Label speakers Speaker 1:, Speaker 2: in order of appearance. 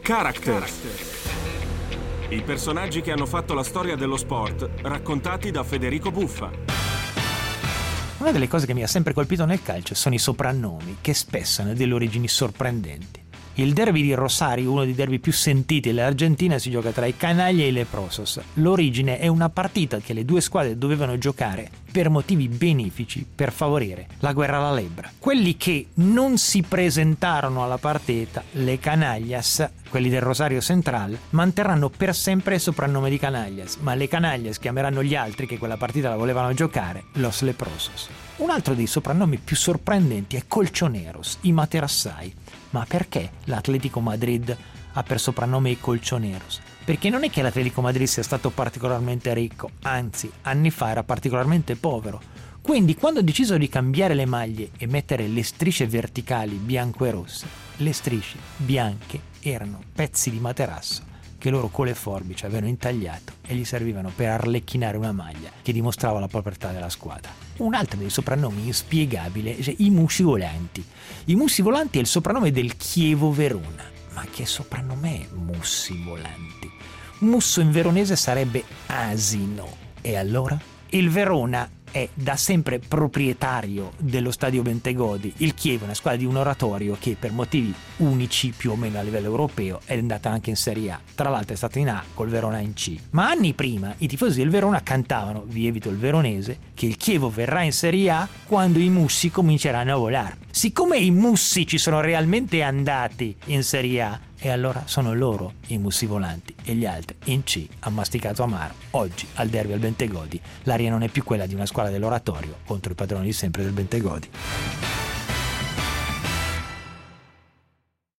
Speaker 1: Characters. I personaggi che hanno fatto la storia dello sport, raccontati da Federico Buffa.
Speaker 2: Una delle cose che mi ha sempre colpito nel calcio sono i soprannomi, che spesso hanno delle origini sorprendenti. Il derby di Rosario, uno dei derby più sentiti dell'Argentina, si gioca tra i Canaglia e i Leprosos. L'origine è una partita che le due squadre dovevano giocare per motivi benefici per favorire la guerra alla lebbra. Quelli che non si presentarono alla partita, le Canaglias, quelli del Rosario Central, manterranno per sempre il soprannome di Canaglias, ma le Canaglias chiameranno gli altri che quella partita la volevano giocare Los Leprosos. Un altro dei soprannomi più sorprendenti è Colchoneros, i Materassai. Ma perché l'Atlético Madrid ha per soprannome i Colchoneros? Perché non è che l'Atlético Madrid sia stato particolarmente ricco, anzi, anni fa era particolarmente povero. Quindi, quando ha deciso di cambiare le maglie e mettere le strisce verticali bianco e rosse, le strisce bianche erano pezzi di materasso che loro con le forbici avevano intagliato e gli servivano per arlecchinare una maglia che dimostrava la proprietà della squadra. Un altro dei soprannomi inspiegabile è i Mussi Volanti. I Mussi Volanti è il soprannome del Chievo Verona. Ma che soprannome è Mussi Volanti? Musso in veronese sarebbe asino. E allora? Il Verona è da sempre proprietario dello stadio Bentegodi. Il Chievo è una squadra di un oratorio che per motivi unici più o meno a livello europeo è andata anche in Serie A. Tra l'altro è stata in A col Verona in C. Ma anni prima i tifosi del Verona cantavano, vi evito il veronese, che il Chievo verrà in Serie A quando i Mussi cominceranno a volare. Siccome i Mussi ci sono realmente andati in Serie A, e allora sono loro i Mussi Volanti e gli altri in C ha masticato amaro. Oggi al derby al Bentegodi l'aria non è più quella di una squadra dell'oratorio contro i padroni di sempre del Bentegodi.